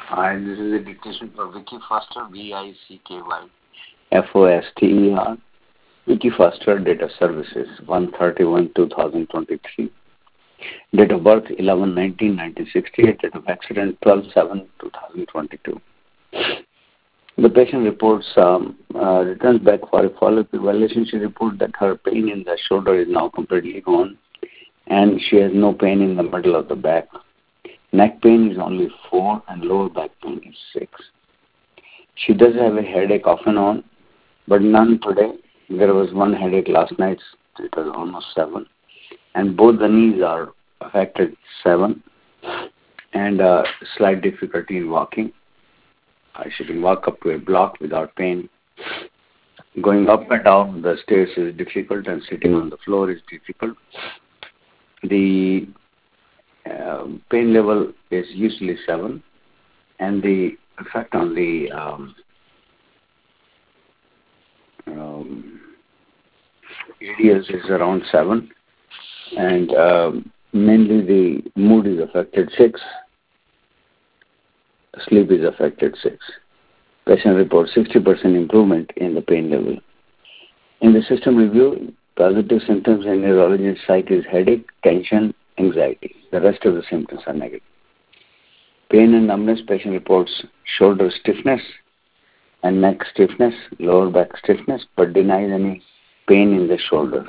Hi, this is a dictation for Vicky Foster, VickyFoster, Vicky Foster, Data Services, 1/31/2023. Date of birth, 11/19/1968. Date of accident, 12/7/2022. The patient returns back for a follow-up evaluation. She reports that her pain in the shoulder is now completely gone, and she has no pain in the middle of the back. Neck pain is only 4 and lower back pain is 6. She does have a headache off and on, but none today. There was one headache last night. It was almost 7. And both the knees are affected, 7. And slight difficulty in walking. She can walk up to a block without pain. Going up and down the stairs is difficult, and sitting on the floor is difficult. The pain level is usually 7, and the effect on the areas is around 7, and mainly the mood is affected 6, sleep is affected 6. Patient reports 60% improvement in the pain level. In the system review, positive symptoms in neurology and psych is headache, tension, anxiety. The rest of the symptoms are negative. Pain and numbness, patient reports shoulder stiffness and neck stiffness, lower back stiffness, but denies any pain in the shoulder.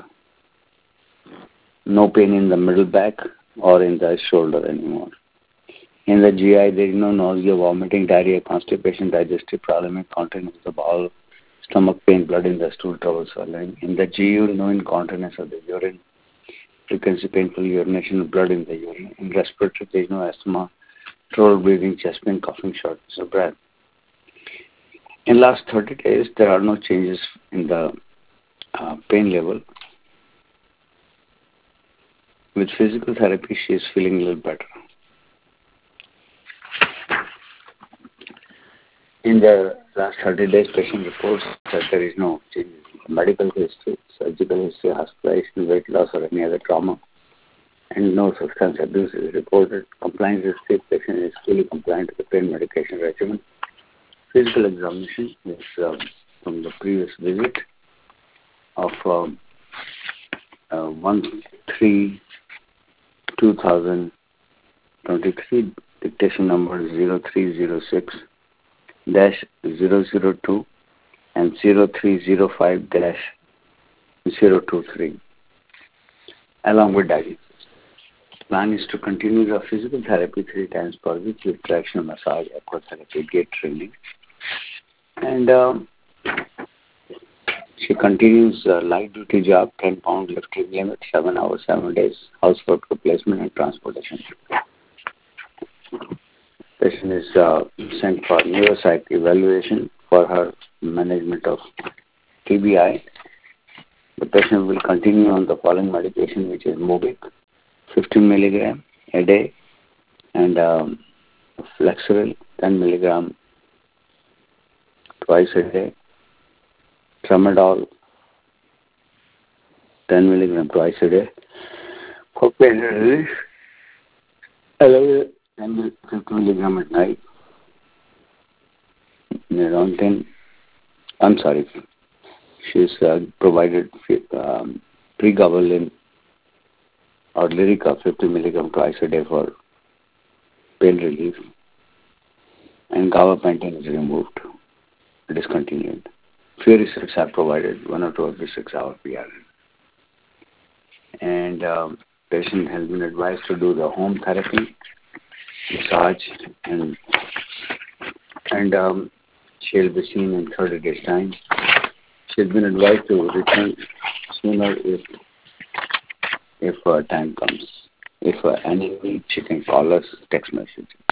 No pain in the middle back or in the shoulder anymore. In the GI, there is no nausea, vomiting, diarrhea, constipation, digestive problem, incontinence of the bowel, stomach pain, blood in the stool, trouble swallowing. In the GU, no incontinence of the urine, frequency painful urination, blood in the urine. In respiratory, there is no asthma, trouble breathing, chest pain, coughing, shortness of breath. In last 30 days, there are no changes in the pain level. With physical therapy, she is feeling a little better. In the last 30 days, patient reports that there is no changes in medical history, surgical history, hospitalization, weight loss, or any other trauma, and no substance abuse is reported. Compliance history, patient is fully compliant to the pain medication regimen. Physical examination is from the previous visit of 1/3/2023, dictation number 0306-002 and 0305-023, along with diabetes. Plan is to continue the physical therapy 3 times per week with traction massage, aquatherapy, gait training. And she continues light duty job, 10-pound lifting limit, 7 hours, 7 days, housework replacement and transportation. Patient is sent for neuropsych evaluation for her management of TBI. The patient will continue on the following medication, which is Mobic, 15 milligram a day, and Flexeril, 10 milligram twice a day, Tramadol, 10 milligram twice a day, for pain relief, and 50 milligram at night. Around 10, she's provided pregabalin or Lyrica, 50 milligram twice a day for pain relief, and gabapentin is removed, discontinued. Few results are provided, 1 or 2 every 6 hour PRN. And patient has been advised to do the home therapy, massage, and she'll be seen in 30 days' time. She's been advised to return sooner if time comes. If any need, she can call us, text message.